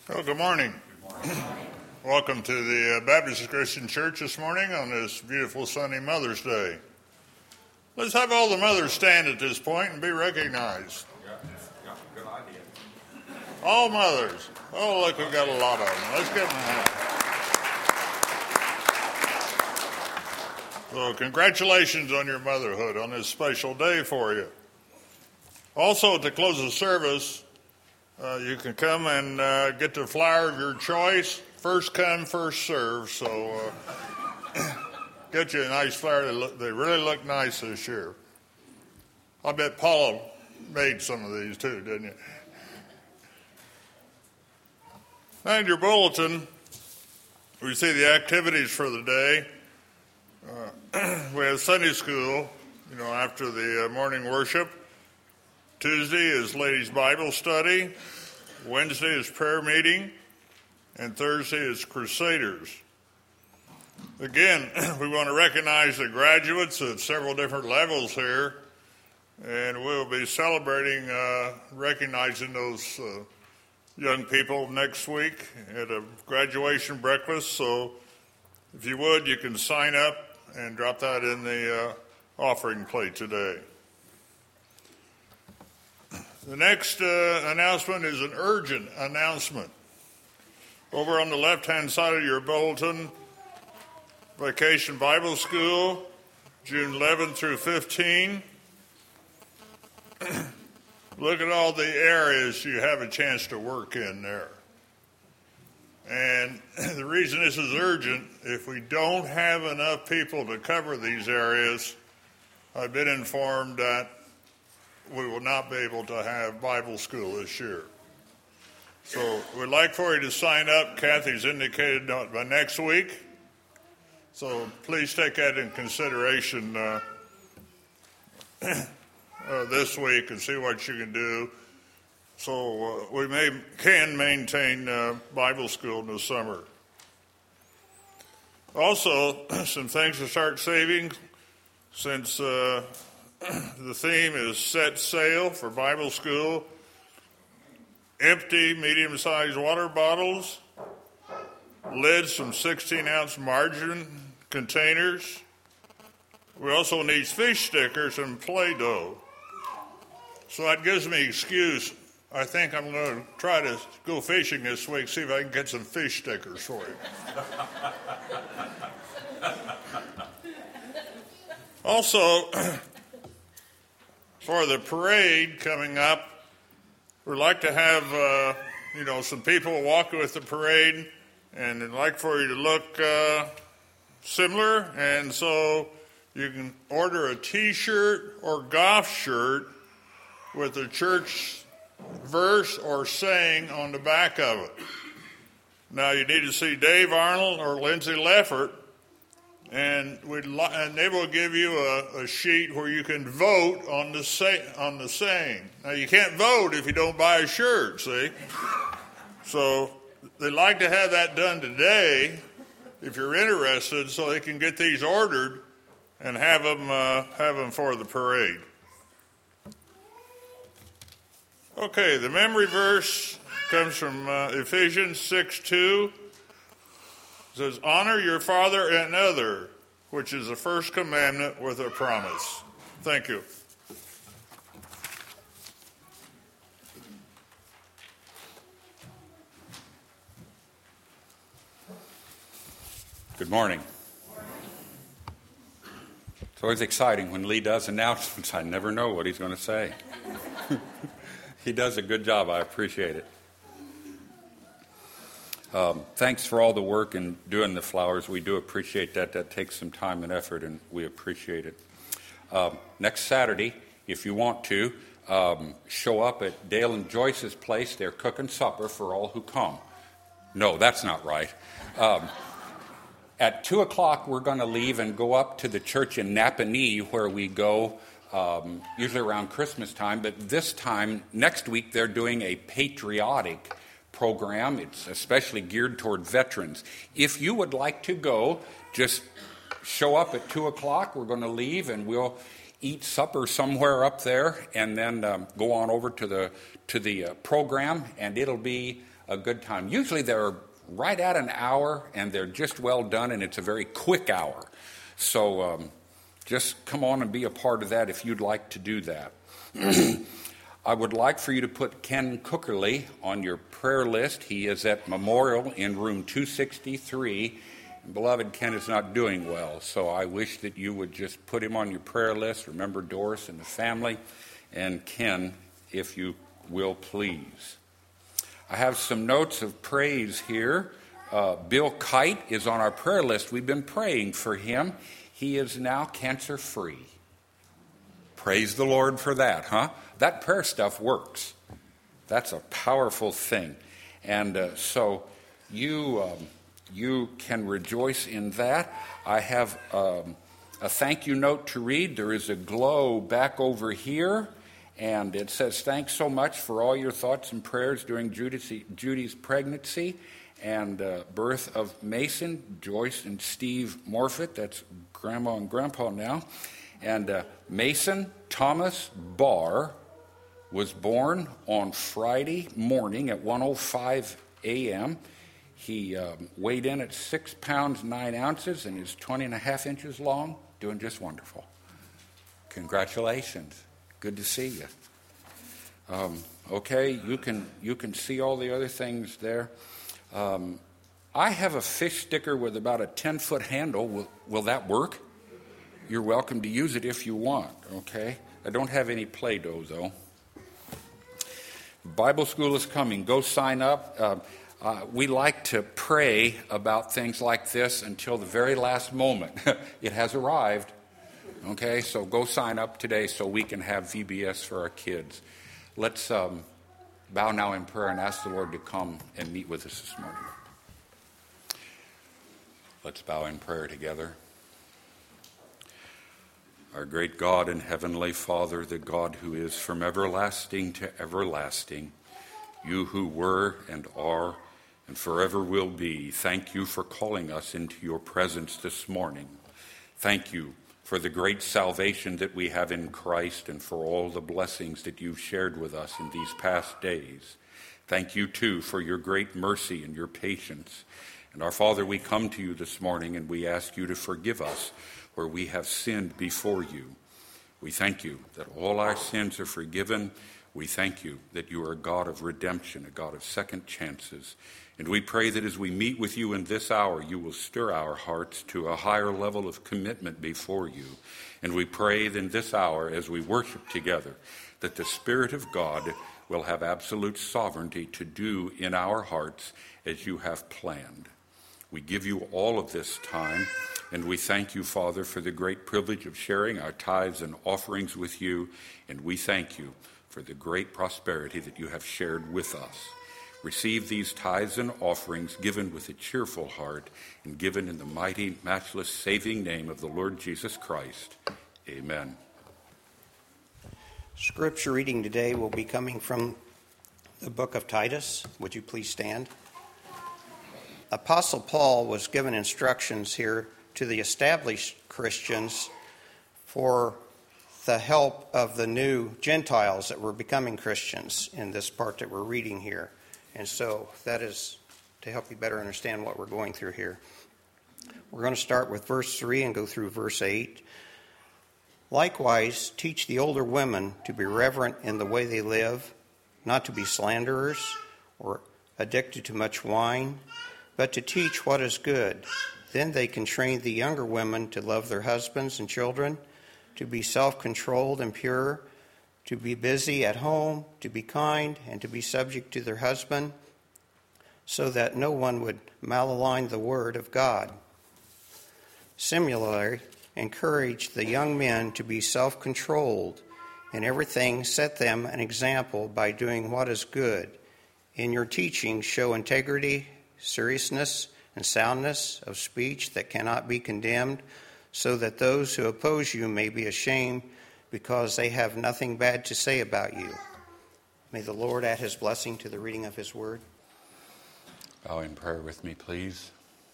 Well, good morning. Welcome to the Baptist Christian Church this morning on this beautiful sunny Mother's Day. Let's have all the mothers stand at this point and be recognized. Yeah, good idea. All mothers. Oh, look, we've got a lot of them. Let's give them a hand. So, congratulations on your motherhood on this special day for you. Also, to close the service, you can come and get the flower of your choice. First come, first serve. So get you a nice flower. They really look nice this year. I bet Paula made some of these too, didn't you? Now in your bulletin, we see the activities for the day. We have Sunday school, after the morning worship. Tuesday is Ladies' Bible Study. Wednesday is prayer meeting. And Thursday is Crusaders. Again, we want to recognize the graduates at several different levels here. And we'll be celebrating, recognizing those young people next week at a graduation breakfast. So if you would, you can sign up and drop that in the offering plate today. The next announcement is an urgent announcement. Over on the left-hand side of your bulletin, Vacation Bible School, June 11 through 15. Look at all the areas you have a chance to work in there. And the reason this is urgent, if we don't have enough people to cover these areas, I've been informed that we will not be able to have Bible school this year. So we'd like for you to sign up. Kathy's indicated by next week. So please take that in consideration this week and see what you can do. So we can maintain Bible school in the summer. Also, some things to start saving since the theme is set sail for Bible school. Empty medium-sized water bottles, lids from 16-ounce margarine containers. We also need fish stickers and Play-Doh. So that gives me excuse. I think I'm going to try to go fishing this week, see if I can get some fish stickers for you. Also, for the parade coming up, we'd like to have, some people walk with the parade, and I'd like for you to look similar. And so you can order a T-shirt or golf shirt with a church verse or saying on the back of it. Now you need to see Dave Arnold or Lindsay Leffert, and they will give you a sheet where you can vote on the saying. Now you can't vote if you don't buy a shirt, see? So they'd like to have that done today, if you're interested, so they can get these ordered and have them for the parade. Okay, the memory verse comes from Ephesians 6:2. It says, honor your father and mother, which is the first commandment with a promise. Thank you. Good morning. It's always exciting when Lee does announcements. I never know what he's going to say. He does a good job. I appreciate it. Thanks for all the work in doing the flowers. We do appreciate that. That takes some time and effort, and we appreciate it. Next Saturday, if you want to, show up at Dale and Joyce's place. They're cooking supper for all who come. No, that's not right. At 2 o'clock, we're going to leave and go up to the church in Napanee, where we go usually around Christmas time. But this time, next week, they're doing a patriotic program. It's especially geared toward veterans. If you would like to go, just show up at 2 o'clock. We're going to leave, and we'll eat supper somewhere up there, and then go on over to the program, and it'll be a good time. Usually they're right at an hour, and they're just well done, and it's a very quick hour. So just come on and be a part of that if you'd like to do that. I would like for you to put Ken Cookerly on your prayer list. He is at Memorial in room 263. And beloved, Ken is not doing well, so I wish that you would just put him on your prayer list. Remember Doris and the family, and Ken, if you will, please. I have some notes of praise here. Bill Kite is on our prayer list. We've been praying for him. He is now cancer-free. Praise the Lord for that, huh? That prayer stuff works. That's a powerful thing. And so you can rejoice in that. I have a thank you note to read. There is a glow back over here, and it says, thanks so much for all your thoughts and prayers during Judy's pregnancy and birth of Mason, Joyce, and Steve Morfitt. That's Grandma and Grandpa now. And Mason Thomas Barr was born on Friday morning at 1:05 a.m. He weighed in at 6 pounds 9 ounces and is 20 and a half inches long, doing just wonderful. Congratulations. Good to see you. Okay, you can see all the other things there. I have a fish sticker with about a 10-foot handle. Will that work? You're welcome to use it if you want, okay? I don't have any Play-Doh, though. Bible school is coming. Go sign up. We like to pray about things like this until the very last moment. It has arrived, okay? So go sign up today so we can have VBS for our kids. Let's bow now in prayer and ask the Lord to come and meet with us this morning. Let's bow in prayer together. Our great God and Heavenly Father, the God who is from everlasting to everlasting, you who were and are and forever will be, thank you for calling us into your presence this morning. Thank you for the great salvation that we have in Christ and for all the blessings that you've shared with us in these past days. Thank you, too, for your great mercy and your patience. And our Father, we come to you this morning and we ask you to forgive us where we have sinned before you. We thank you that all our sins are forgiven. We thank you that you are a God of redemption, a God of second chances. And we pray that as we meet with you in this hour, you will stir our hearts to a higher level of commitment before you. And we pray that in this hour, as we worship together, that the Spirit of God will have absolute sovereignty to do in our hearts as you have planned. We give you all of this time, and we thank you, Father, for the great privilege of sharing our tithes and offerings with you, and we thank you for the great prosperity that you have shared with us. Receive these tithes and offerings given with a cheerful heart and given in the mighty, matchless, saving name of the Lord Jesus Christ. Amen. Scripture reading today will be coming from the book of Titus. Would you please stand? Apostle Paul was given instructions here to the established Christians for the help of the new Gentiles that were becoming Christians in this part that we're reading here. And so that is to help you better understand what we're going through here. We're going to start with verse 3 and go through verse 8. Likewise, teach the older women to be reverent in the way they live, not to be slanderers or addicted to much wine, but to teach what is good. Then they can train the younger women to love their husbands and children, to be self-controlled and pure, to be busy at home, to be kind, and to be subject to their husband, so that no one would malign the word of God. Similarly, encourage the young men to be self-controlled. In everything, set them an example by doing what is good. In your teaching, show integrity, seriousness, and soundness of speech that cannot be condemned, so that those who oppose you may be ashamed because they have nothing bad to say about you. May the Lord add his blessing to the reading of his word. Bow in prayer with me, please.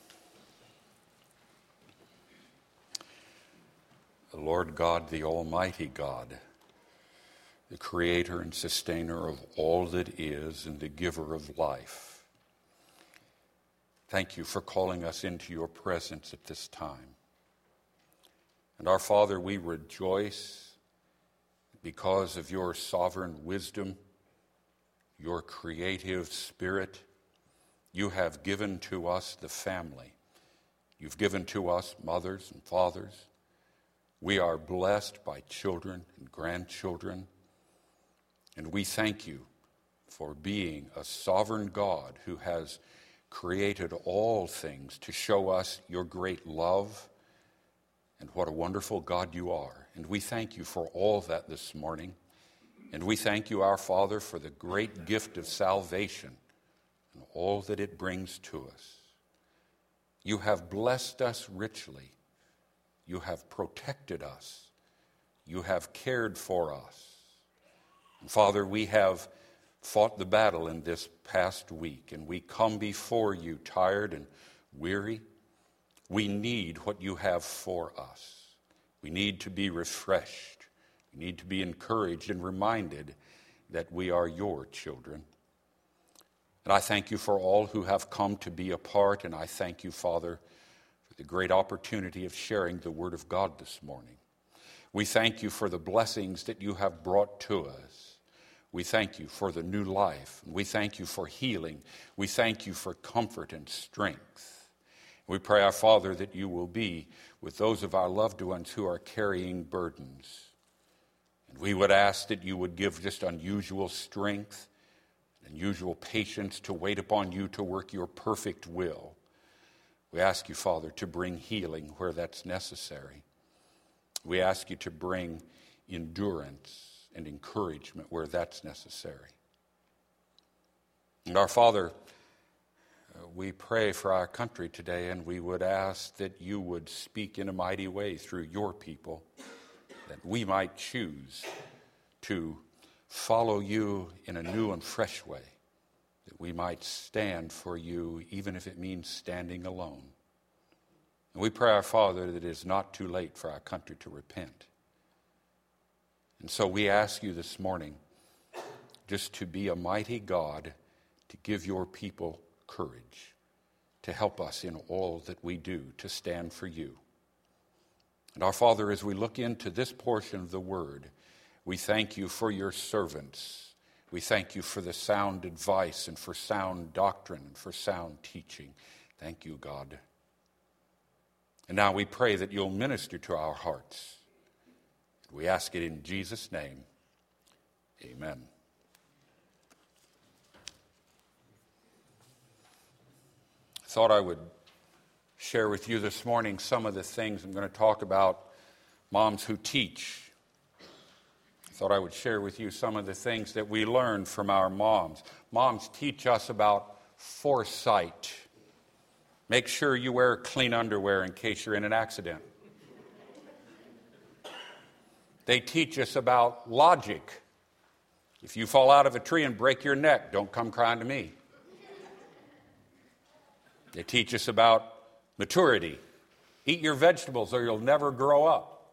The Lord God, the Almighty God, the creator and sustainer of all that is and the giver of life, Thank you for calling us into your presence at this time. And our Father, we rejoice because of your sovereign wisdom, your creative spirit. You have given to us the family. You've given to us mothers and fathers. We are blessed by children and grandchildren. And we thank you for being a sovereign God who has created all things to show us your great love and what a wonderful God you are. And we thank you for all that this morning. And we thank you, our Father, for the great gift of salvation and all that it brings to us. You have blessed us richly. You have protected us. You have cared for us. And Father, we have fought the battle in this past week, and we come before you tired and weary. We need what you have for us. We need to be refreshed. We need to be encouraged and reminded that we are your children. And I thank you for all who have come to be a part, and I thank you, Father, for the great opportunity of sharing the Word of God this morning. We thank you for the blessings that you have brought to us. We thank you for the new life. We thank you for healing. We thank you for comfort and strength. We pray, our Father, that you will be with those of our loved ones who are carrying burdens. And we would ask that you would give just unusual strength, unusual patience to wait upon you to work your perfect will. We ask you, Father, to bring healing where that's necessary. We ask you to bring endurance and encouragement where that's necessary. And our Father, we pray for our country today, and we would ask that you would speak in a mighty way through your people, that we might choose to follow you in a new and fresh way, that we might stand for you even if it means standing alone. And we pray, our Father, that it is not too late for our country to repent. And so we ask you this morning just to be a mighty God, to give your people courage, to help us in all that we do, to stand for you. And our Father, as we look into this portion of the Word, we thank you for your servants. We thank you for the sound advice and for sound doctrine and for sound teaching. Thank you, God. And now we pray that you'll minister to our hearts. We ask it in Jesus' name. Amen. I thought I would share with you this morning some of the things I'm going to talk about, moms who teach. I thought I would share with you some of the things that we learned from our moms. Moms teach us about foresight. Make sure you wear clean underwear in case you're in an accident. They teach us about logic. If you fall out of a tree and break your neck, don't come crying to me. They teach us about maturity. Eat your vegetables or you'll never grow up.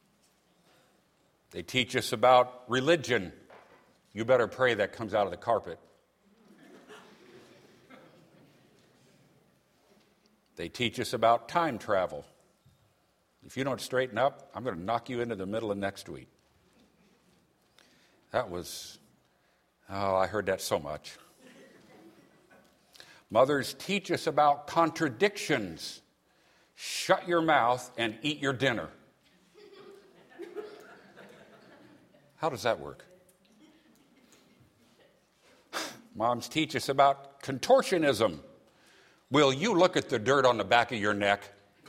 They teach us about religion. You better pray that comes out of the carpet. They teach us about time travel. If you don't straighten up, I'm going to knock you into the middle of next week. I heard that so much. Mothers teach us about contradictions. Shut your mouth and eat your dinner. How does that work? Moms teach us about contortionism. Will you look at the dirt on the back of your neck?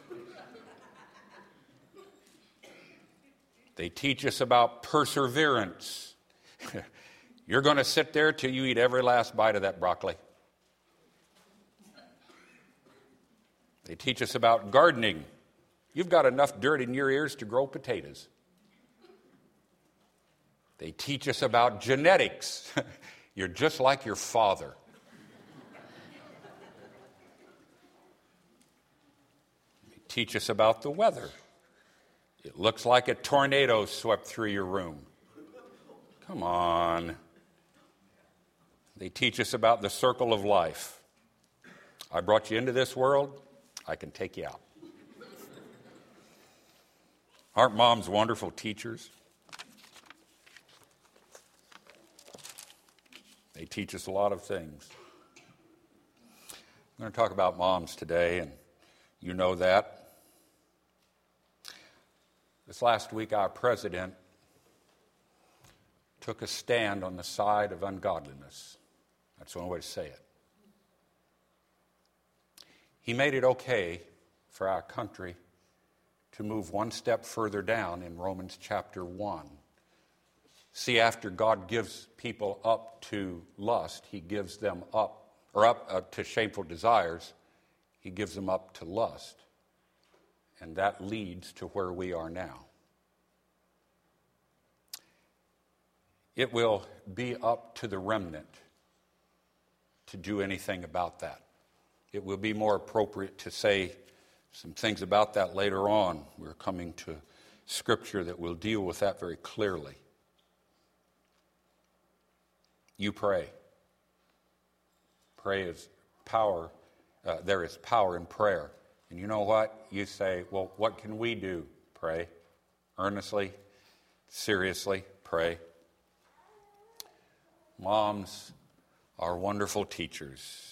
They teach us about perseverance. You're going to sit there till you eat every last bite of that broccoli. They teach us about gardening. You've got enough dirt in your ears to grow potatoes. They teach us about genetics. You're just like your father. They teach us about the weather. It looks like a tornado swept through your room. Come on. They teach us about the circle of life. I brought you into this world, I can take you out. Aren't moms wonderful teachers? They teach us a lot of things. I'm going to talk about moms today, and you know that. This last week, our president took a stand on the side of ungodliness. That's the only way to say it. He made it okay for our country to move one step further down in Romans chapter 1. See, after God gives people up to lust, he gives them up to shameful desires, he gives them up to lust. And that leads to where we are now. It will be up to the remnant to do anything about that. It will be more appropriate to say some things about that later on. We're coming to Scripture that will deal with that very clearly. You pray. Pray is power. There is power in prayer. And you know what? You say, well, what can we do? Pray. Earnestly, seriously, pray. Moms are wonderful teachers.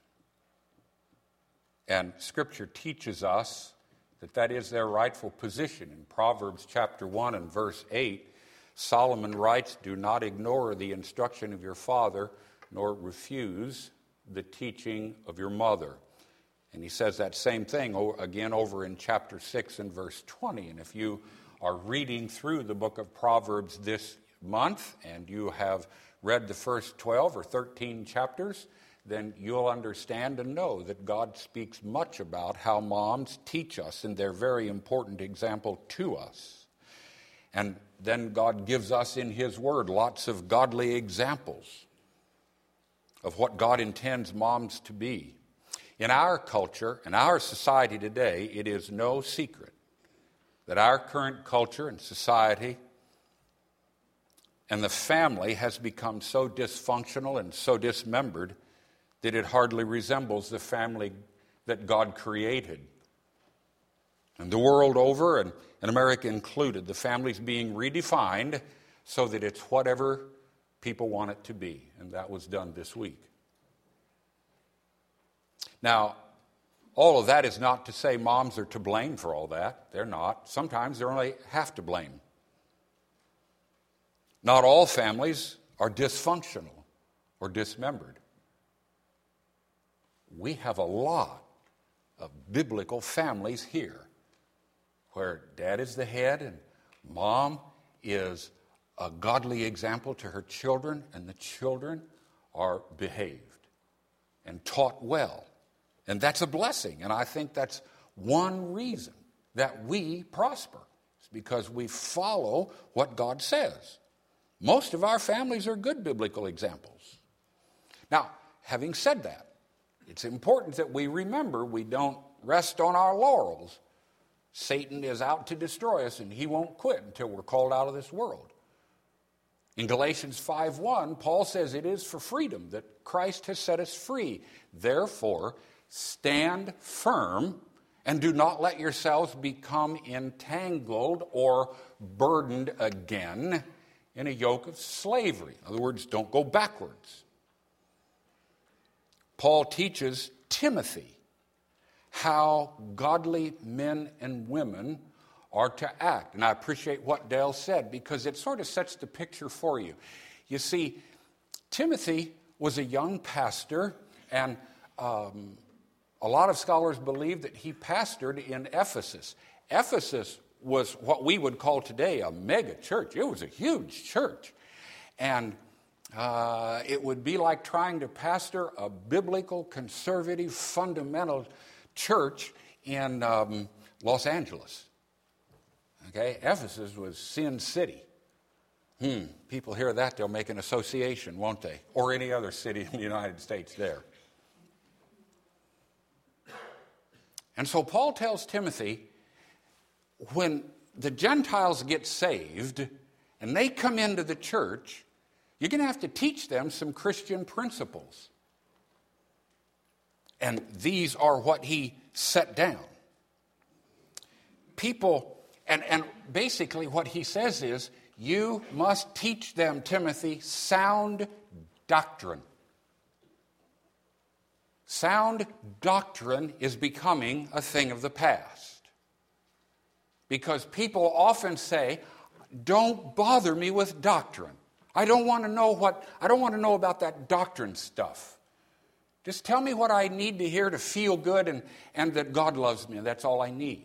And Scripture teaches us that is their rightful position. In Proverbs chapter 1 and verse 8, Solomon writes, "Do not ignore the instruction of your father, nor refuse the teaching of your mother." And he says that same thing again over in chapter 6 and verse 20. And if you are reading through the book of Proverbs this month, and you have read the first 12 or 13 chapters, then you'll understand and know that God speaks much about how moms teach us, and they're very important example to us. And then God gives us in his word lots of godly examples of what God intends moms to be. In our culture, in our society today, it is no secret that our current culture and society and the family has become so dysfunctional and so dismembered that it hardly resembles the family that God created. And the world over, and America included, the family's being redefined so that it's whatever people want it to be. And that was done this week. Now, all of that is not to say moms are to blame for all that. They're not. Sometimes they're only half to blame. Not all families are dysfunctional or dismembered. We have a lot of biblical families here where dad is the head and mom is a godly example to her children, and the children are behaved and taught well. And that's a blessing, and I think that's one reason that we prosper. It's because we follow what God says. Most of our families are good biblical examples. Now, having said that, it's important that we remember we don't rest on our laurels. Satan is out to destroy us, and he won't quit until we're called out of this world. In Galatians 5:1, Paul says it is for freedom that Christ has set us free. Therefore, stand firm and do not let yourselves become entangled or burdened again in a yoke of slavery. In other words, don't go backwards. Paul teaches Timothy how godly men and women are to act. And I appreciate what Dale said because it sort of sets the picture for you. You see, Timothy was a young pastor, and a lot of scholars believe that he pastored in Ephesus. Ephesus was what we would call today a mega church. It was a huge church. And it would be like trying to pastor a biblical, conservative, fundamental church in Los Angeles. Okay, Ephesus was Sin City. People hear that, they'll make an association, won't they? Or any other city in the United States there. And so Paul tells Timothy, when the Gentiles get saved and they come into the church, you're going to have to teach them some Christian principles. And these are what he set down. People, and basically what he says is, you must teach them, Timothy, sound doctrine. Sound doctrine is becoming a thing of the past. Because people often say, don't bother me with doctrine. I don't want to know about that doctrine stuff. Just tell me what I need to hear to feel good and that God loves me, and that's all I need.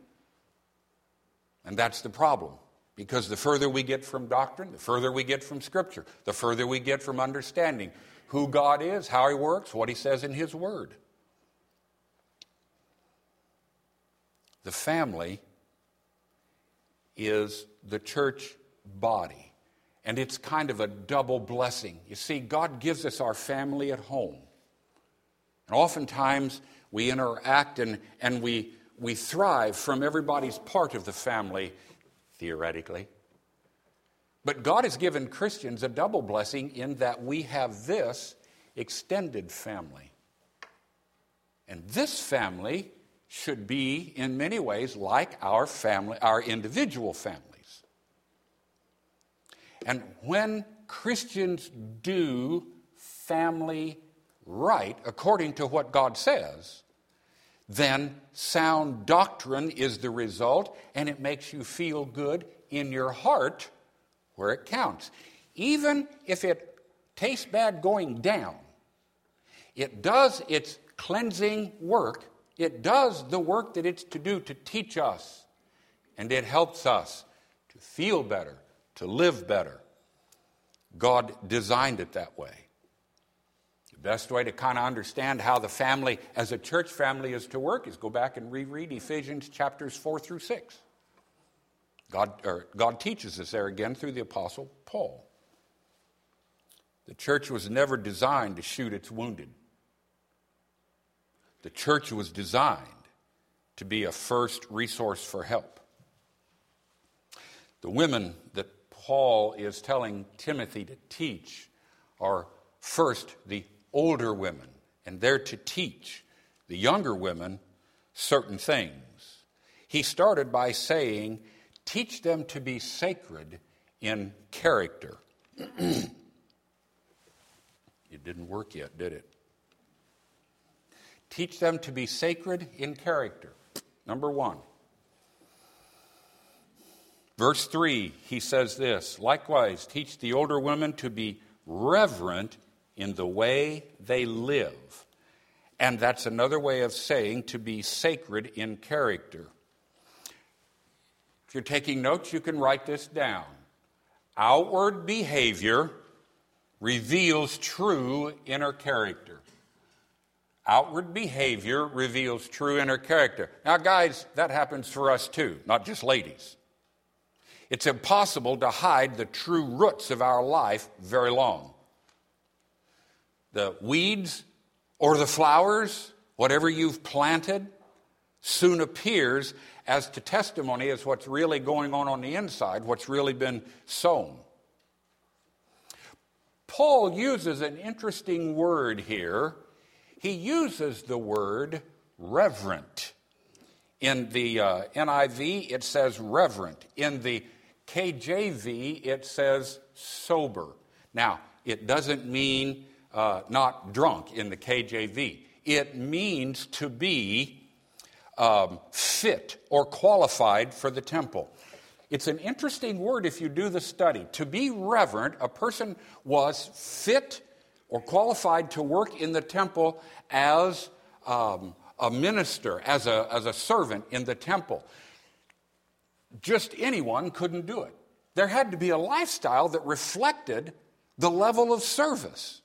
And that's the problem. Because the further we get from doctrine, the further we get from Scripture, the further we get from understanding who God is, how He works, what He says in His Word. The family is the church body. And it's kind of a double blessing. You see, God gives us our family at home. And oftentimes we interact and we thrive from everybody's part of the family, theoretically. But God has given Christians a double blessing in that we have this extended family. And this family should be, in many ways, like our family, our individual families. And when Christians do family right, according to what God says, then sound doctrine is the result, and it makes you feel good in your heart where it counts. Even if it tastes bad going down, it does its cleansing work. It does the work that it's to do to teach us, and it helps us to feel better, to live better. God designed it that way. The best way to kind of understand how the family, as a church family, is to work is go back and reread Ephesians chapters 4 through 6. God teaches us there again through the Apostle Paul. The church was never designed to shoot its wounded. The church was designed to be a first resource for help. The women that Paul is telling Timothy to teach are first the older women, and they're to teach the younger women certain things. He started by saying, teach them to be sacred in character. It didn't work yet, did it? Teach them to be sacred in character. Number one. Verse 3, he says this, likewise, teach the older women to be reverent in the way they live. And that's another way of saying to be sacred in character. If you're taking notes, you can write this down. Outward behavior reveals true inner character. Outward behavior reveals true inner character. Now, guys, that happens for us too, not just ladies. It's impossible to hide the true roots of our life very long. The weeds or the flowers, whatever you've planted, soon appears as to testimony as what's really going on the inside, what's really been sown. Paul uses an interesting word here. He uses the word reverent. In the NIV, it says reverent. In the KJV, it says sober. Now, it doesn't mean not drunk in the KJV. It means to be fit or qualified for the temple. It's an interesting word if you do the study. To be reverent, a person was fit or qualified to work in the temple as a minister, as a servant in the temple. Just anyone couldn't do it. There had to be a lifestyle that reflected the level of service.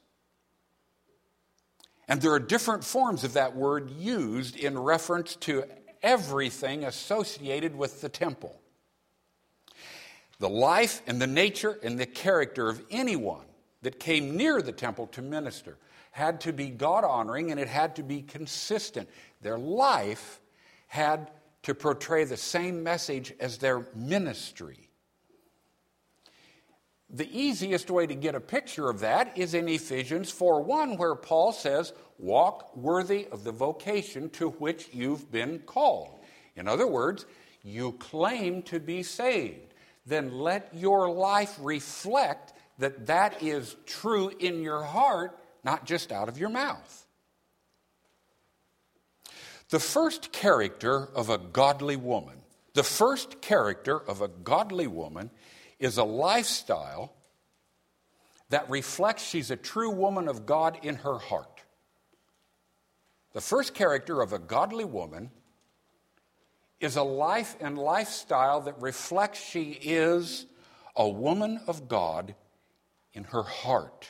And there are different forms of that word used in reference to everything associated with the temple. The life and the nature and the character of anyone that came near the temple to minister had to be God-honoring, and it had to be consistent. Their life had to portray the same message as their ministry. the easiest way to get a picture of that is in Ephesians 4:1, where Paul says, walk worthy of the vocation to which you've been called. In other words, you claim to be saved. Then let your life reflect that that is true in your heart, not just out of your mouth. The first character of a godly woman, is a lifestyle that reflects she's a true woman of God in her heart. The first character of a godly woman is a life and lifestyle that reflects she is a woman of God in her heart.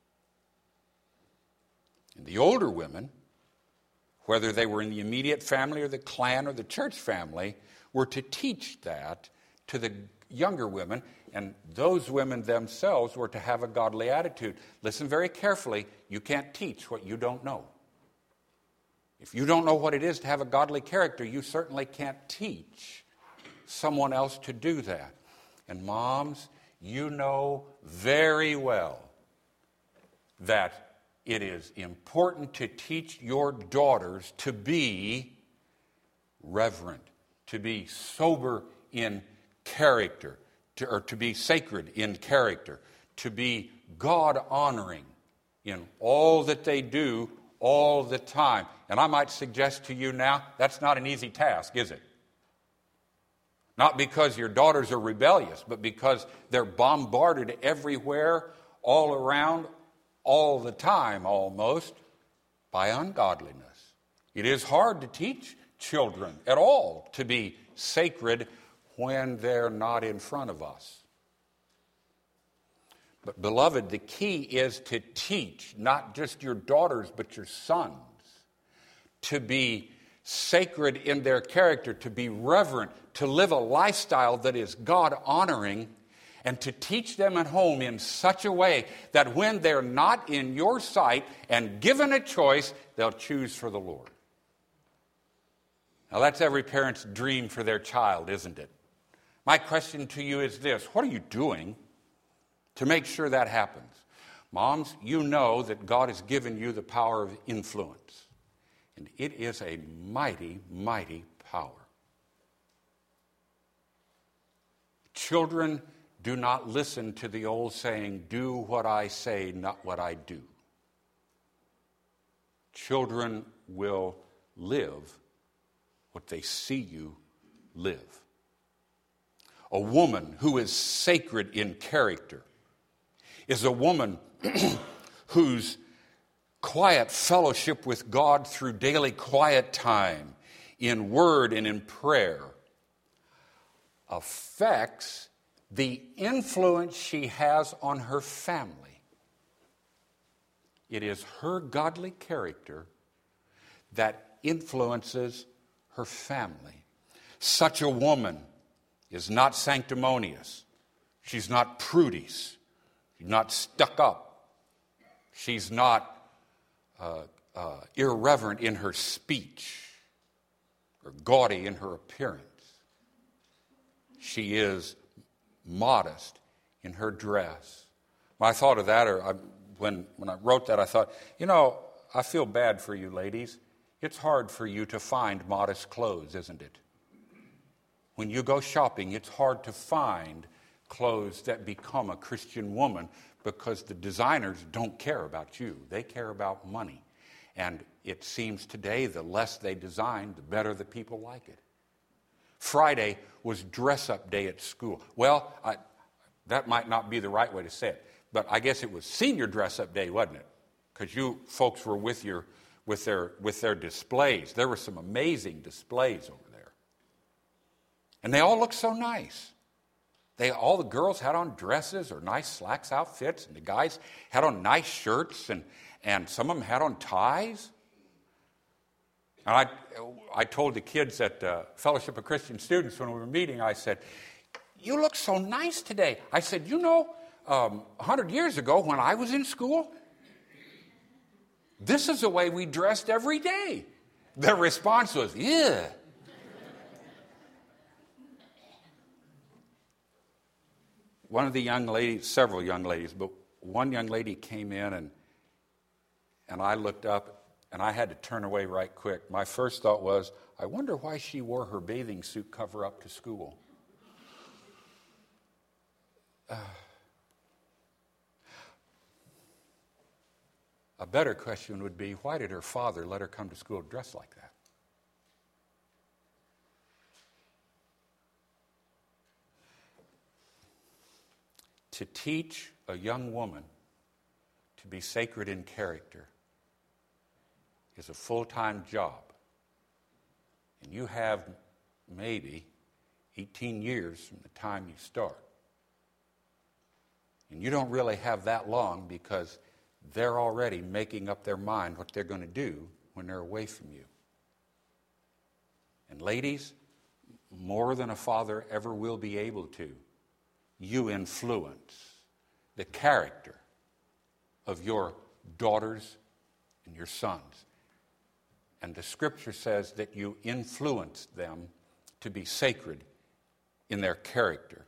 And the older women, whether they were in the immediate family or the clan or the church family, were to teach that to the younger women, and those women themselves were to have a godly attitude. Listen very carefully. You can't teach what you don't know. If you don't know what it is to have a godly character, you certainly can't teach someone else to do that. And moms, you know very well that it is important to teach your daughters to be reverent, to be sober in character, to be sacred in character, to be God-honoring in all that they do all the time. And I might suggest to you now, that's not an easy task, is it? Not because your daughters are rebellious, but because they're bombarded everywhere, all around, all the time almost, by ungodliness. It is hard to teach children at all to be sacred when they're not in front of us. But beloved, the key is to teach not just your daughters, but your sons to be sacred in their character, to be reverent, to live a lifestyle that is God-honoring, and to teach them at home in such a way that when they're not in your sight and given a choice, they'll choose for the Lord. Now, that's every parent's dream for their child, isn't it? My question to you is this: what are you doing to make sure that happens? Moms, you know that God has given you the power of influence. And it is a mighty, mighty power. Children do not listen to the old saying, do what I say, not what I do. Children will live what they see you live. A woman who is sacred in character is a woman whose quiet fellowship with God through daily quiet time, in word and in prayer, affects the influence she has on her family. It is her godly character that influences her family. Such a woman is not sanctimonious. She's not prudish. She's not stuck up. She's not irreverent in her speech or gaudy in her appearance. She is modest in her dress. When I thought of that, when I wrote that, I thought, I feel bad for you ladies. It's hard for you to find modest clothes, isn't it? When you go shopping, it's hard to find clothes that become a Christian woman because the designers don't care about you. They care about money. And it seems today the less they design, the better the people like it. Friday was dress-up day at school. Well, that might not be the right way to say it, but I guess it was senior dress-up day, wasn't it? Because you folks were with their displays. There were some amazing displays over there. And they all looked so nice. All the girls had on dresses or nice slacks outfits, and the guys had on nice shirts, and some of them had on ties. And I told the kids at Fellowship of Christian Students when we were meeting, I said, you look so nice today. I said, 100 years ago when I was in school, this is the way we dressed every day. Their response was, yeah. one of the young ladies, several young ladies, but one young lady came in and I looked up and I had to turn away right quick. My first thought was, I wonder why she wore her bathing suit cover up to school. A better question would be, why did her father let her come to school dressed like that? To teach a young woman to be sacred in character is a full-time job. And you have maybe 18 years from the time you start. And you don't really have that long because they're already making up their mind what they're going to do when they're away from you. And ladies, more than a father ever will be able to, you influence the character of your daughters and your sons. And the scripture says that you influence them to be sacred in their character.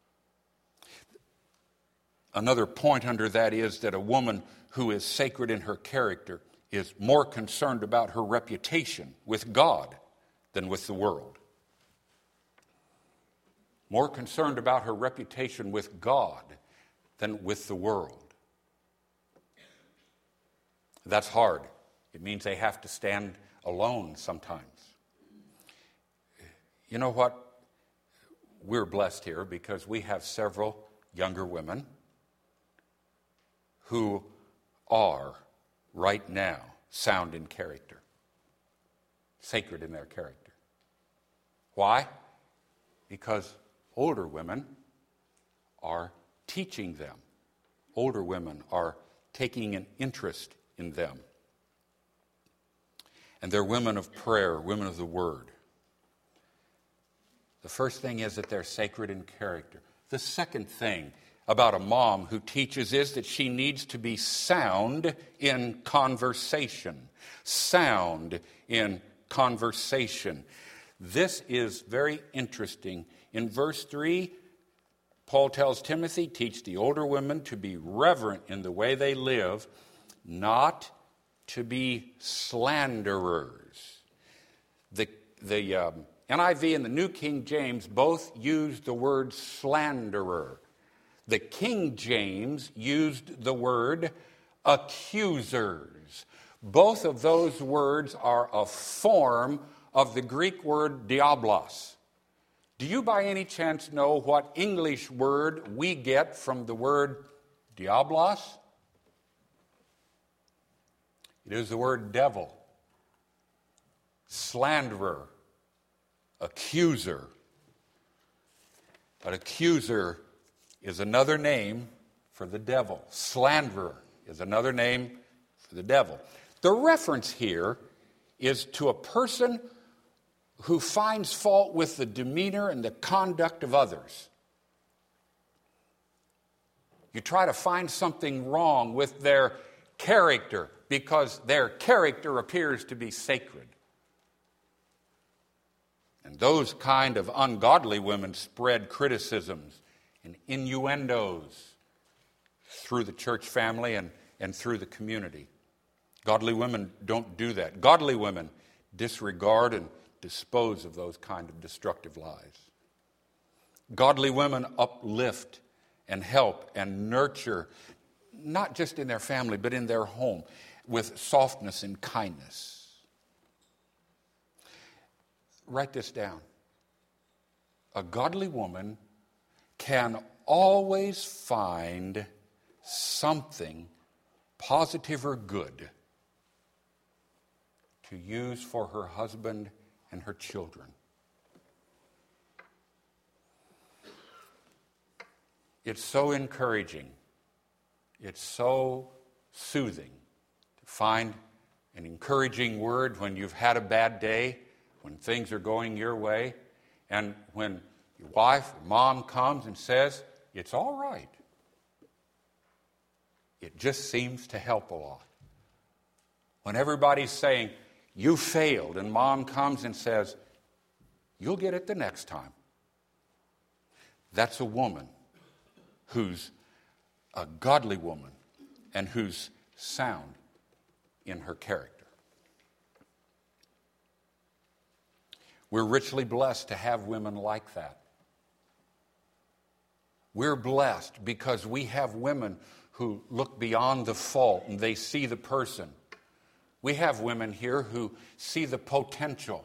Another point under that is that a woman who is sacred in her character is more concerned about her reputation with God than with the world. More concerned about her reputation with God than with the world. That's hard. It means they have to stand alone sometimes. You know what? We're blessed here because we have several younger women who are right now sound in character, sacred in their character. Why? Because older women are teaching them. Older women are taking an interest in them. And they're women of prayer, women of the Word. The first thing is that they're sacred in character. The second thing about a mom who teaches is that she needs to be sound in conversation. Sound in conversation. This is very interesting. In verse 3, Paul tells Timothy, teach the older women to be reverent in the way they live, not to be slanderers. The NIV and the New King James both used the word slanderer. The King James used the word accusers. Both of those words are a form of the Greek word diablos. Do you by any chance know what English word we get from the word diablos? It is the word devil, slanderer, accuser. An accuser is another name for the devil. Slanderer is another name for the devil. The reference here is to a person who finds fault with the demeanor and the conduct of others. You try to find something wrong with their character because their character appears to be sacred. And those kind of ungodly women spread criticisms and innuendos through the church family and through the community. Godly women don't do that. Godly women disregard and dispose of those kind of destructive lies. Godly women uplift and help and nurture, not just in their family, but in their home, with softness and kindness. Write this down. A godly woman can always find something positive or good to use for her husband and her children. It's so encouraging. It's so soothing to find an encouraging word when you've had a bad day, when things are going your way, and when your wife or mom comes and says, it's all right. It just seems to help a lot. When everybody's saying, you failed, and mom comes and says, you'll get it the next time. That's a woman who's a godly woman and who's sound in her character. We're richly blessed to have women like that. We're blessed because we have women who look beyond the fault and they see the person. We have women here who see the potential.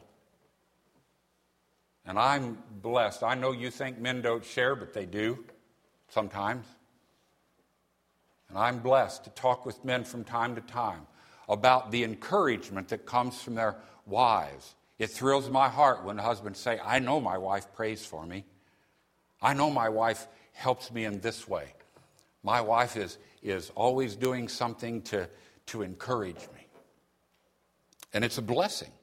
And I'm blessed. I know you think men don't share, but they do sometimes. And I'm blessed to talk with men from time to time about the encouragement that comes from their wives. It thrills my heart when husbands say, I know my wife prays for me. I know my wife helps me in this way. My wife is always doing something to encourage me. And it's a blessing.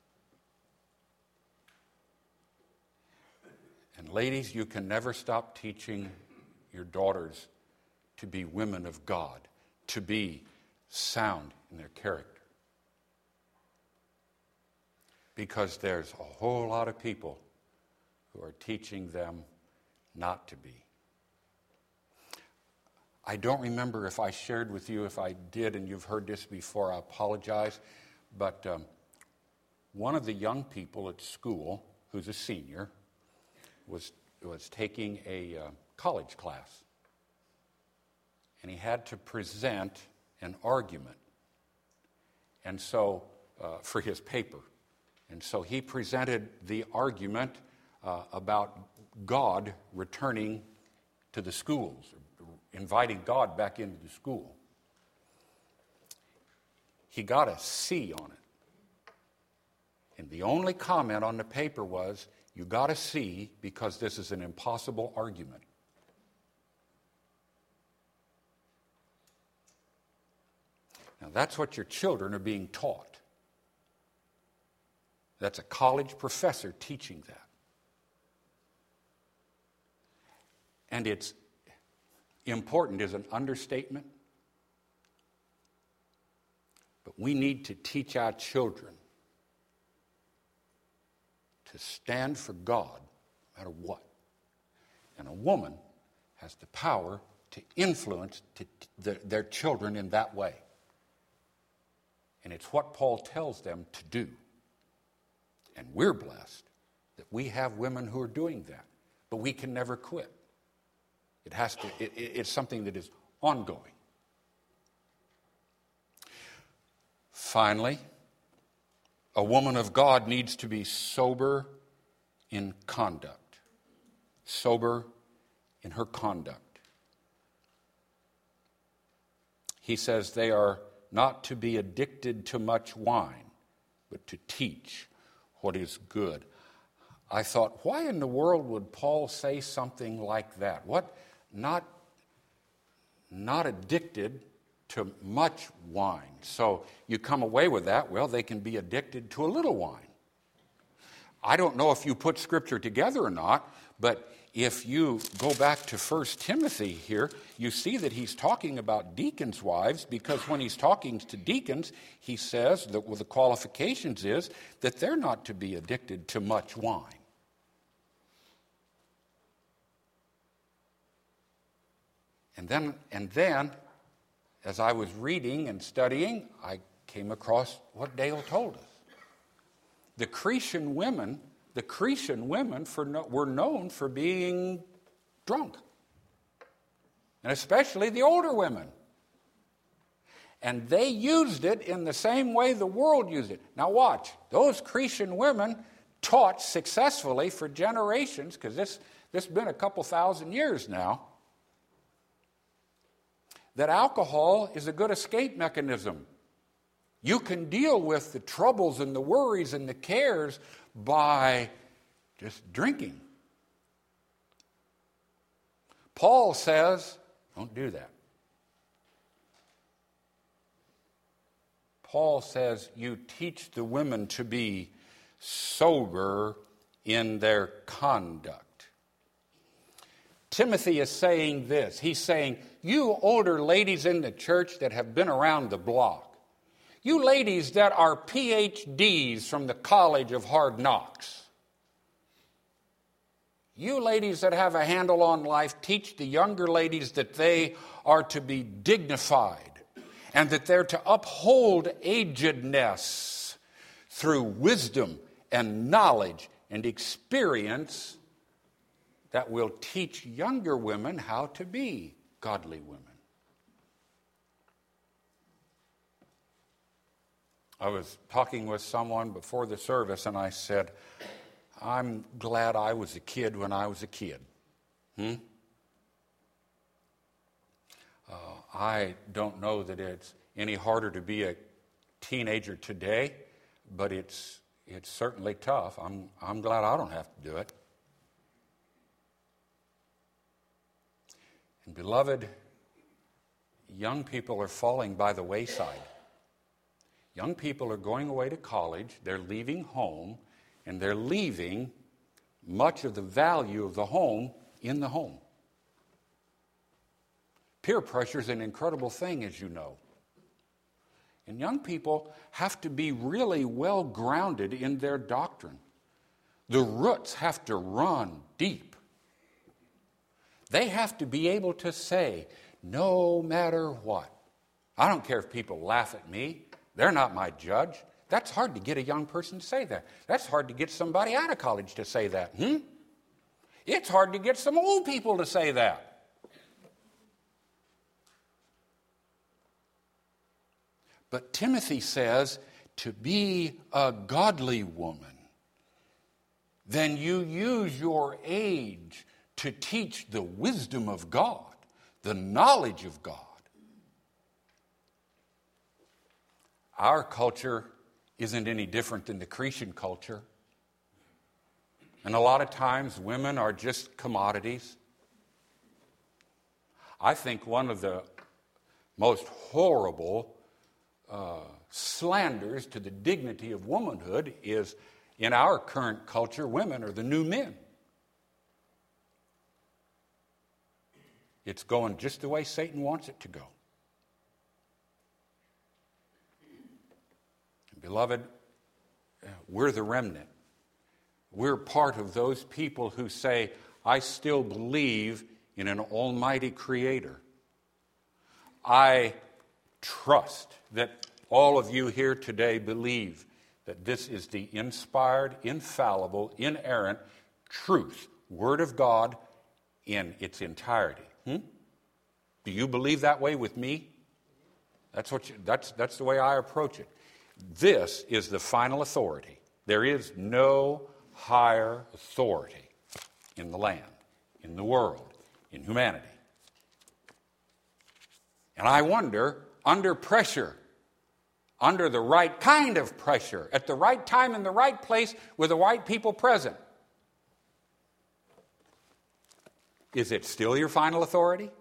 And ladies, you can never stop teaching your daughters to be women of God, to be sound in their character. Because there's a whole lot of people who are teaching them not to be. I don't remember if I shared with you. If I did and you've heard this before, I apologize. But one of the young people at school, who's a senior, was taking a college class. And he had to present an argument. And so, for his paper. And so he presented the argument about God returning to the schools, inviting God back into the school. He got a C on it. And the only comment on the paper was, you got a C because this is an impossible argument. Now that's what your children are being taught. That's a college professor teaching that. And it's important is an understatement. But we need to teach our children to stand for God no matter what. And a woman has the power to influence their children in that way. And it's what Paul tells them to do. And we're blessed that we have women who are doing that. But we can never quit. It's something that is ongoing. Finally, a woman of God needs to be sober in conduct. Sober in her conduct. He says they are not to be addicted to much wine, but to teach what is good. I thought, why in the world would Paul say something like that? What? Not addicted to much wine. So you come away with that, well, they can be addicted to a little wine. I don't know if you put Scripture together or not, but if you go back to 1 Timothy here, you see that he's talking about deacons' wives, because when he's talking to deacons, he says that the qualifications is that they're not to be addicted to much wine. And then, as I was reading and studying, I came across what Dale told us. The Cretan women were known for being drunk. And especially the older women. And they used it in the same way the world used it. Now watch, those Cretan women taught successfully for generations, because this has been a couple thousand years now, that alcohol is a good escape mechanism. You can deal with the troubles and the worries and the cares by just drinking. Paul says, don't do that. Paul says, you teach the women to be sober in their conduct. Timothy is saying this. He's saying, you older ladies in the church that have been around the block, you ladies that are PhDs from the College of Hard Knocks, You ladies that have a handle on life, teach the younger ladies that they are to be dignified and that they're to uphold agedness through wisdom and knowledge and experience that will teach younger women how to be godly women. I was talking with someone before the service and I said, I'm glad I was a kid when I was a kid. I don't know that it's any harder to be a teenager today, but it's certainly tough. I'm glad I don't have to do it. And beloved, young people are falling by the wayside. Young people are going away to college, they're leaving home, and they're leaving much of the value of the home in the home. Peer pressure is an incredible thing, as you know. And young people have to be really well grounded in their doctrine. The roots have to run deep. They have to be able to say, no matter what. I don't care if people laugh at me. They're not my judge. That's hard to get a young person to say that. That's hard to get somebody out of college to say that. It's hard to get some old people to say that. But Timothy says, to be a godly woman, then you use your age to teach the wisdom of God, the knowledge of God. Our culture isn't any different than the Cretan culture. And a lot of times women are just commodities. I think one of the most horrible slanders to the dignity of womanhood is, in our current culture, women are the new men. It's going just the way Satan wants it to go. Beloved, we're the remnant. We're part of those people who say, I still believe in an almighty creator. I trust that all of you here today believe that this is the inspired, infallible, inerrant truth, Word of God in its entirety. Do you believe that way with me? That's the way I approach it. This is the final authority. There is no higher authority in the land, in the world, in humanity. And I wonder, under pressure, under the right kind of pressure, at the right time in the right place with the right people present, is it still your final authority?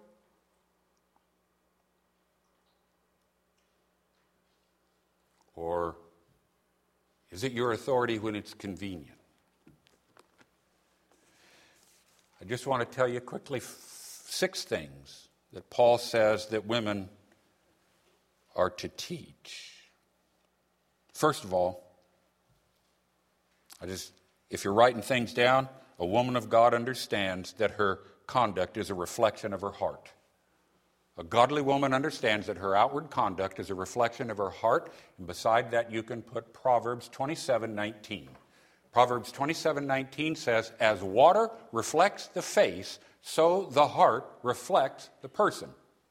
Or is it your authority when it's convenient? I just want to tell you quickly 6 things that Paul says that women are to teach. First of all, if you're writing things down, a woman of God understands that her conduct is a reflection of her heart. A godly woman understands that her outward conduct is a reflection of her heart, and beside that you can put Proverbs 27:19. Proverbs 27:19 says, as water reflects the face, so the heart reflects the person.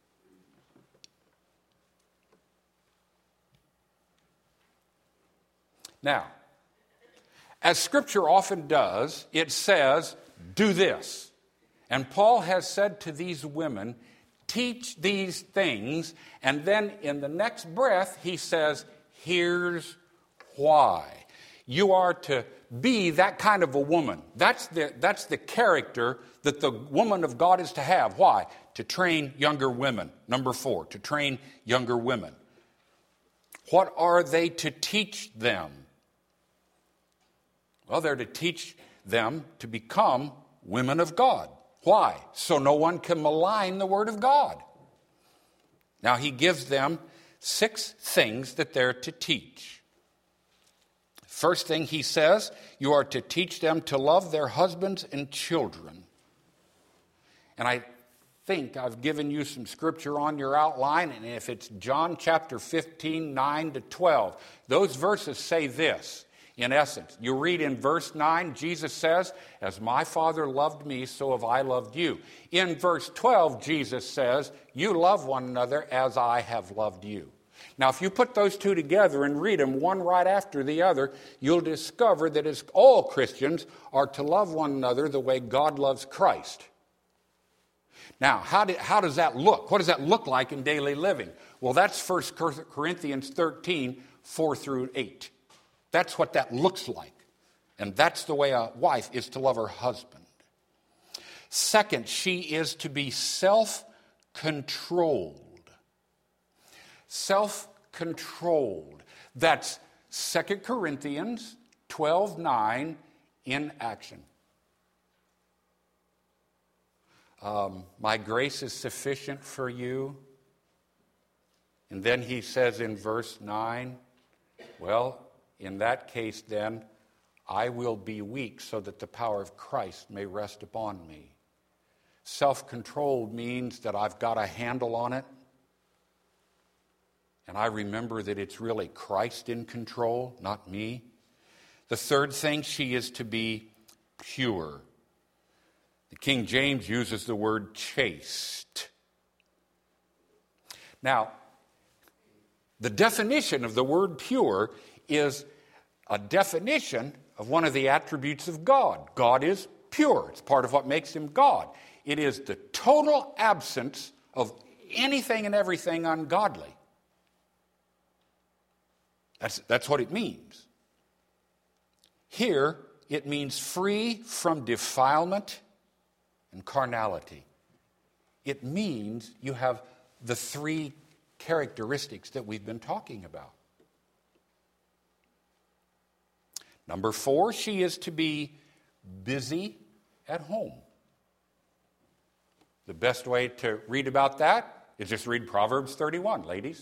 Now, as Scripture often does, it says, do this. And Paul has said to these women, teach these things, and then in the next breath he says, here's why. You are to be that kind of a woman. That's the character that the woman of God is to have. Why? To train younger women. Number 4, to train younger women. What are they to teach them? Well, they're to teach them to become women of God. Why? So no one can malign the Word of God. Now, he gives them 6 things that they're to teach. First thing he says, you are to teach them to love their husbands and children. And I think I've given you some scripture on your outline, and if it's John chapter 15, 9 to 12, those verses say this. In essence, you read in verse 9, Jesus says, as my Father loved me, so have I loved you. In verse 12, Jesus says, you love one another as I have loved you. Now, if you put those two together and read them one right after the other, you'll discover that all Christians are to love one another the way God loves Christ. Now, how does that look? What does that look like in daily living? Well, that's 1 Corinthians 13, 4 through 8. That's what that looks like. And that's the way a wife is to love her husband. Second, she is to be self-controlled. Self-controlled. That's 2 Corinthians 12:9 in action. My grace is sufficient for you. And then he says in verse 9, well, in that case then, I will be weak so that the power of Christ may rest upon me. Self-controlled means that I've got a handle on it. And I remember that it's really Christ in control, not me. The third thing, she is to be pure. The King James uses the word chaste. Now, the definition of the word pure is a definition of one of the attributes of God. God is pure. It's part of what makes him God. It is the total absence of anything and everything ungodly. That's what it means. Here, it means free from defilement and carnality. It means you have the three characteristics that we've been talking about. Number 4, she is to be busy at home. The best way to read about that is just read Proverbs 31, ladies.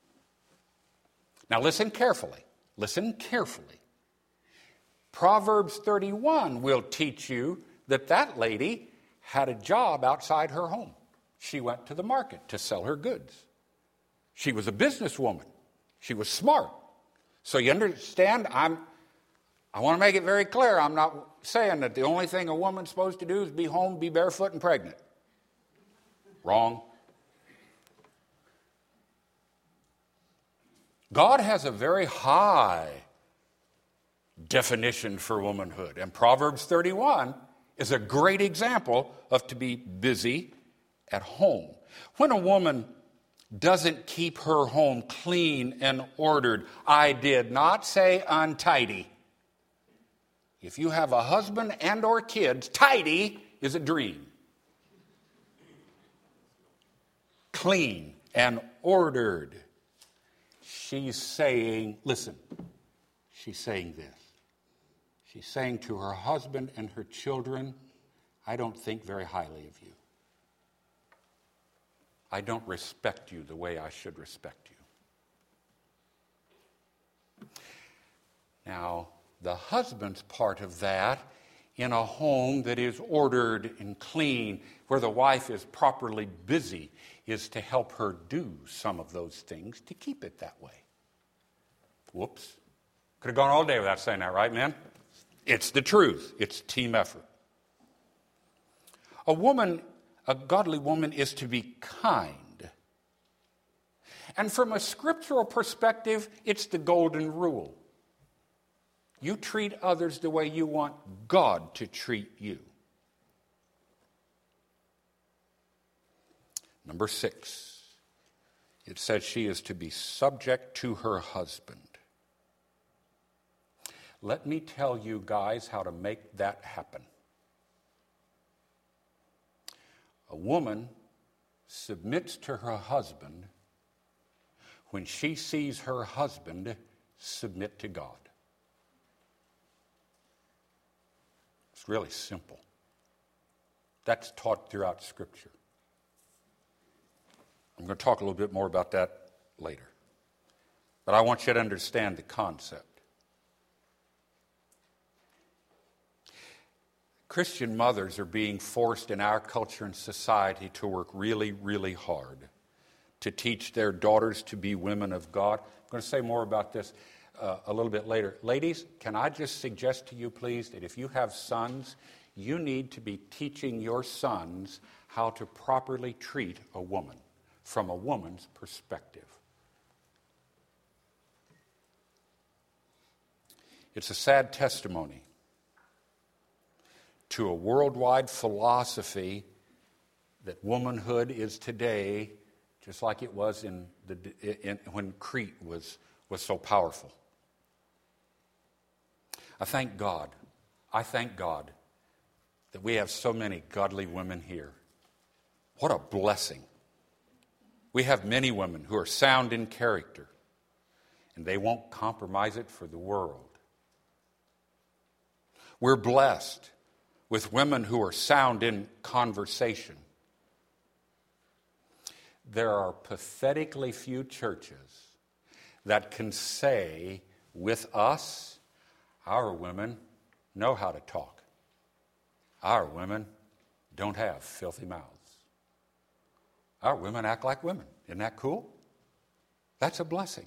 Now listen carefully. Listen carefully. Proverbs 31 will teach you that lady had a job outside her home. She went to the market to sell her goods. She was a businesswoman. She was smart. So you understand, I want to make it very clear, I'm not saying that the only thing a woman's supposed to do is be home, be barefoot, and pregnant. Wrong. God has a very high definition for womanhood, and Proverbs 31 is a great example of to be busy at home. When a woman doesn't keep her home clean and ordered, I did not say untidy. If you have a husband and or kids, tidy is a dream. Clean and ordered. She's saying, listen, she's saying this. She's saying to her husband and her children, I don't think very highly of you. I don't respect you the way I should respect you. Now, the husband's part of that, in a home that is ordered and clean, where the wife is properly busy, is to help her do some of those things to keep it that way. Whoops. Could have gone all day without saying that, right, men? It's the truth. It's team effort. A godly woman is to be kind. And from a scriptural perspective, it's the golden rule. You treat others the way you want God to treat you. Number 6, it says she is to be subject to her husband. Let me tell you guys how to make that happen. A woman submits to her husband when she sees her husband submit to God. It's really simple. That's taught throughout Scripture. I'm going to talk a little bit more about that later. But I want you to understand the concept. Christian mothers are being forced in our culture and society to work really, really hard to teach their daughters to be women of God. I'm going to say more about this a little bit later. Ladies, can I just suggest to you, please, that if you have sons, you need to be teaching your sons how to properly treat a woman from a woman's perspective. It's a sad testimony to a worldwide philosophy that womanhood is today just like it was when Crete was so powerful. I thank God that we have so many godly women here. What a blessing. We have many women who are sound in character, and they won't compromise it for the world. We're blessed with women who are sound in conversation. There are pathetically few churches that can say, with us, our women know how to talk. Our women don't have filthy mouths. Our women act like women. Isn't that cool? That's a blessing.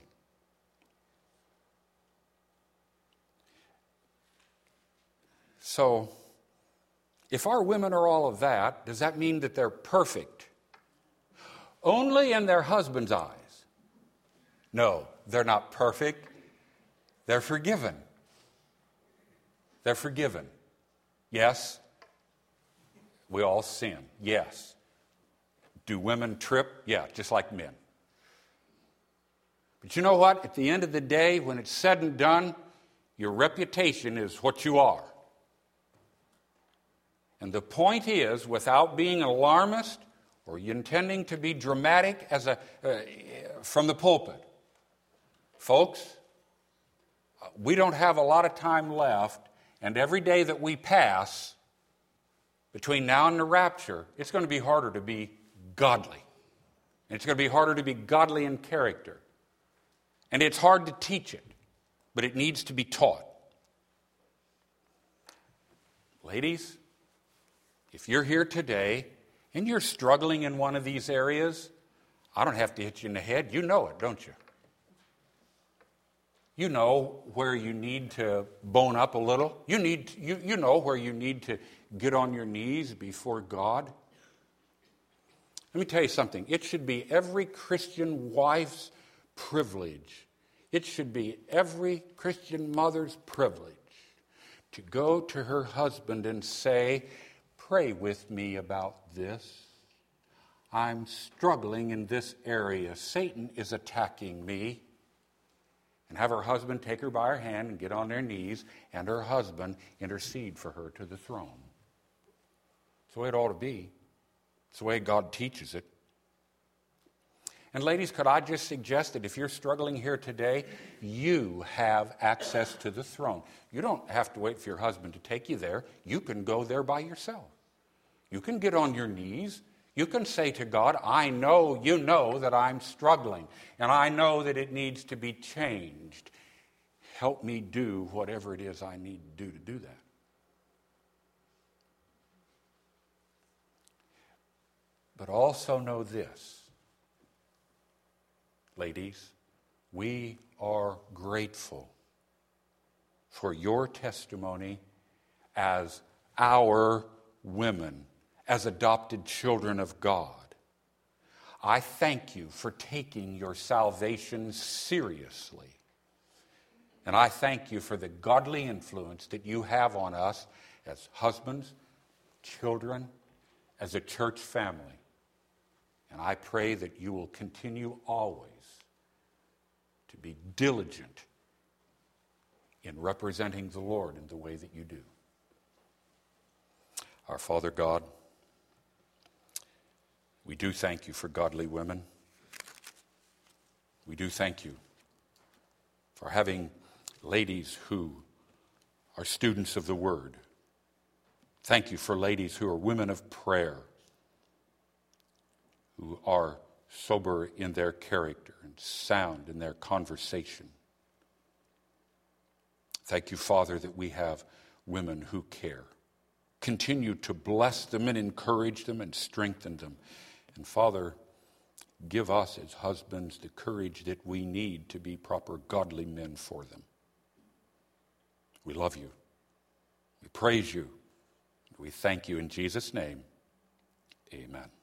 So, if our women are all of that, does that mean that they're perfect? Only in their husband's eyes. No, they're not perfect. They're forgiven. They're forgiven. Yes, we all sin. Yes. Do women trip? Yeah, just like men. But you know what? At the end of the day, when it's said and done, your reputation is what you are. And the point is, without being alarmist or intending to be dramatic from the pulpit, folks, we don't have a lot of time left, and every day that we pass between now and the rapture, it's going to be harder to be godly. And it's going to be harder to be godly in character. And it's hard to teach it, but it needs to be taught. Ladies, if you're here today and you're struggling in one of these areas, I don't have to hit you in the head. You know it, don't you? You know where you need to bone up a little. You know where you need to get on your knees before God. Let me tell you something. It should be every Christian wife's privilege. It should be every Christian mother's privilege to go to her husband and say, "Pray with me about this. I'm struggling in this area. Satan is attacking me." And have her husband take her by her hand and get on their knees, and her husband intercede for her to the throne. It's the way it ought to be. It's the way God teaches it. And ladies, could I just suggest that if you're struggling here today, you have access to the throne. You don't have to wait for your husband to take you there. You can go there by yourself. You can get on your knees. You can say to God, "I know you know that I'm struggling, and I know that it needs to be changed. Help me do whatever it is I need to do that." But also know this, ladies, we are grateful for your testimony as our women, as adopted children of God. I thank you for taking your salvation seriously. And I thank you for the godly influence that you have on us as husbands, children, as a church family. And I pray that you will continue always to be diligent in representing the Lord in the way that you do. Our Father God, we do thank you for godly women. We do thank you for having ladies who are students of the Word. Thank you for ladies who are women of prayer, who are sober in their character and sound in their conversation. Thank you, Father, that we have women who care. continue to bless them and encourage them and strengthen them. And Father, give us as husbands the courage that we need to be proper godly men for them. We love you. We praise you. We thank you in Jesus' name. Amen.